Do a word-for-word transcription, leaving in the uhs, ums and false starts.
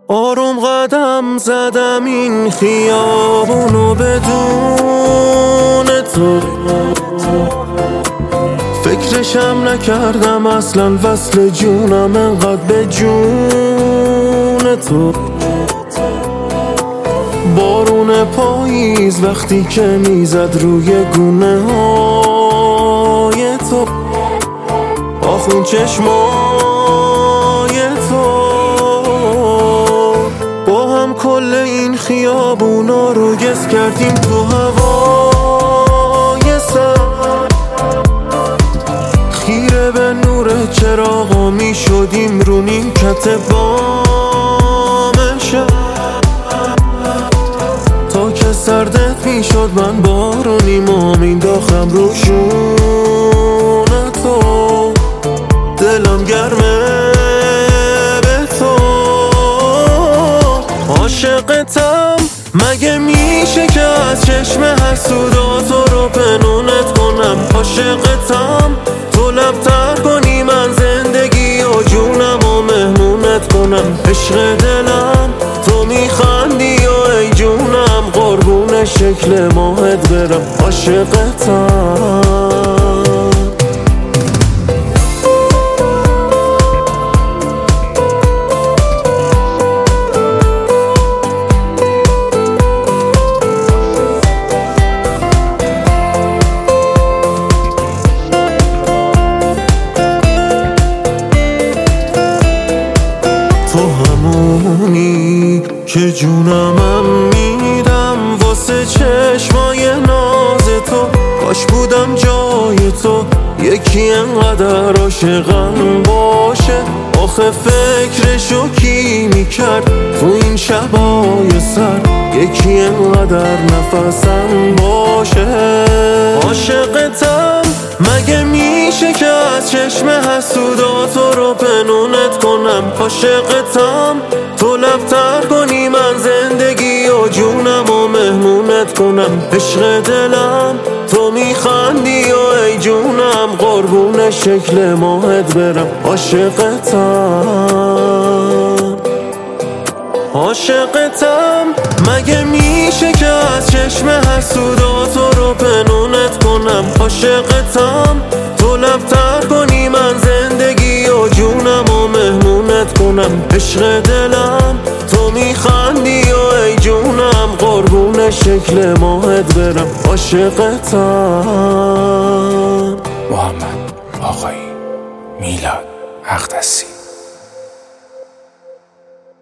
آروم قدم زدم این خیابونو بدون تو، فکرشم نکردم اصلا وصل جونم انقدر به جون تو. بارون پاییز وقتی که میزد روی گونه های تو، آخون چشمای تو، با هم کل این خیابونا رو گس کردیم تو هوای سر، خیره به نور چراغا می شدیم رو نیمکت بام شب، تا که سردت می شد من بارونیمو مینداختم رو شونه تو. دلم گرمه به تو، عاشقتم مگه میشه که از چشم حسودا تو رو پنونت کنم. عاشقتم تو لبتر کنی من زندگی و جونم و مهمونت کنم. عشق دلم تو میخندی و ای جونم قربون شکل ماهت برم. عاشقتم تو همونی که جونمم میدم واسه چشمای ناز تو. کاش بودم جای تو یکی انقدر عاشقم باشه. آخه فکرشو کی میکرد تو این شبای سر، یکی انقدر نفسم باشه. عاشقتم مگه میشه که از چشم حسودا تو رو پنونت کنم. عاشقتم تو لبتر کنی من زندگی و جونم و مهمونت کنم. عشق دلم تو میخندی و ای جونم قربون شکل ماهت برم. عاشقتم عاشقتم مگه میشه که از چشم حسودا تو رو پنونت کنم. عاشقتم تو لبتر کنی من زندگی و جونم و مهمونت کنم. عشق دلم تو میخندی و ای جونم قربون شکل ماهت برم. عاشقتم. محمد آقایی، میلاد اقدسی.